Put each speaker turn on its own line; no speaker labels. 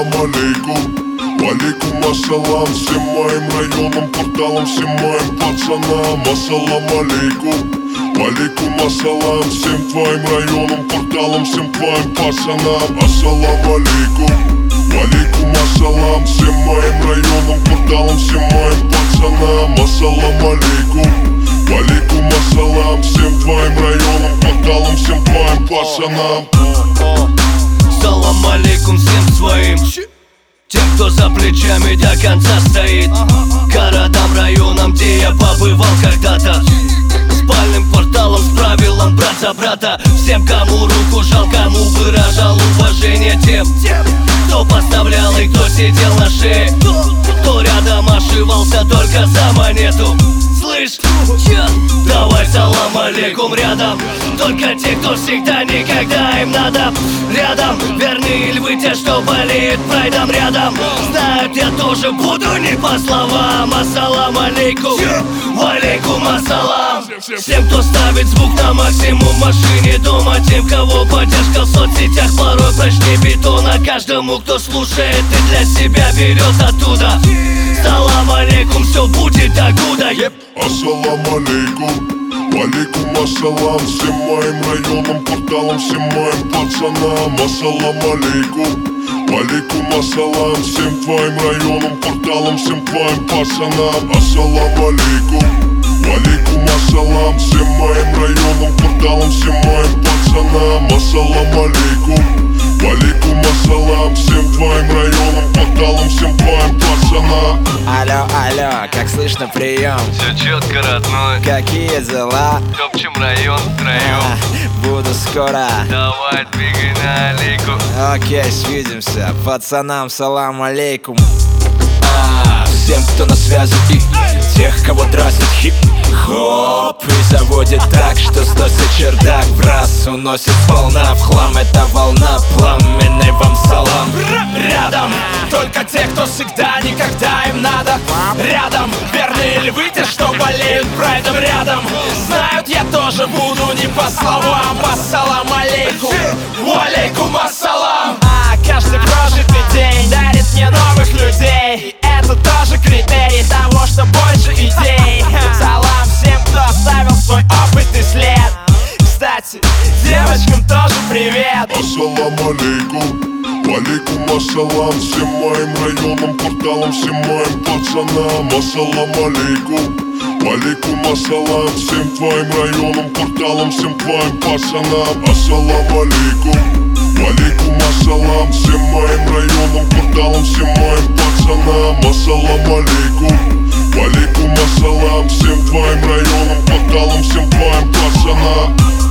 Ассалам алейкум. Алейкум ассалам всем моим районам, кварталам, всем моим пацанам. Ассалам алейкум. Алейкум ассалам всем твоим районам, кварталам, всем твоим пацанам. Ассалам алейкум. Алейкум ассалам всем моим районам, кварталам, всем моим пацанам. Ассалам алейкум. Алейкум ассалам всем твоим районам, кварталам, всем твоим пацанам.
Салам алейкум всем своим, тем, кто за плечами до конца стоит. Городам, районам, где я побывал когда-то. Спальным кварталом с правилом брат за брата. Всем, кому руку жал, кому выражал уважение. Тем, кто поставлял и кто сидел на шее, кто рядом ошивался только за монету. Слышь, давай салам алейкум рядом. Только те, кто всегда, никогда им надо. Рядом верные львы, те, что болеют прайдом рядом. Знают, я тоже буду не по словам. Ассалам алейкум, алейкум ассалам. Всем, кто ставит звук на максимум в машине, дома. Тем, кого поддержка в соцсетях порой прочнее бетона. Каждому, кто слушает и для себя берет оттуда. Салам алейкум, все будет до гуда.
Ассалам алейкум. Алейкум ассалам всем моим районам, кварталам, всем моим пацанам. Ассалам алейкум. Алейкум ассалам всем твоим районам, кварталам, всем твоим пацанам. Ассалам алейкум. Алейкум ассалам всем моим районам, кварталам, всем моим пацанам. Ассалам алейкум. Алейкум ассалам всем твоим районам, кварталам, всем твоим пацанам.
Алло, алло, как слышно, прием?
Все четко, родной.
Какие дела?
Топчем район втроем.
Буду скоро.
Давай, двигай на алейку.
Окей, свидимся. Пацанам салам алейкум. Всем, кто на связи, и тех, кого дразнит хип-хоп и заводит так, что сносит чердак в раз, уносит волна в хлам. Это волна пламенный, вам салам.
Рядом только те, кто всегда, никогда им надо. Рядом верные львы, те, что болеют прайдом рядом. Знают, я тоже буду не по словам. Ассалам алейкум, алейкум ассалам. Каждый прожитый день дарит мне новых людей. И это тоже критерий того, что больше идей. Салам всем, кто оставил свой опыт и след. Кстати, девочкам тоже привет.
Ассалам алейкум. Алейкум ассалам всем моим районам, кварталам, всем моим пацанам. Ассалам алейкум. Алейкум ассалам всем твоим районам, кварталам, всем твоим пацанам. Ассалам алейкум. Алейкум ассалам всем моим районам, кварталам, всем моим пацанам. Ассалам алейкум. Алейкум ассалам всем твоим районам, кварталам, всем твоим пацанам.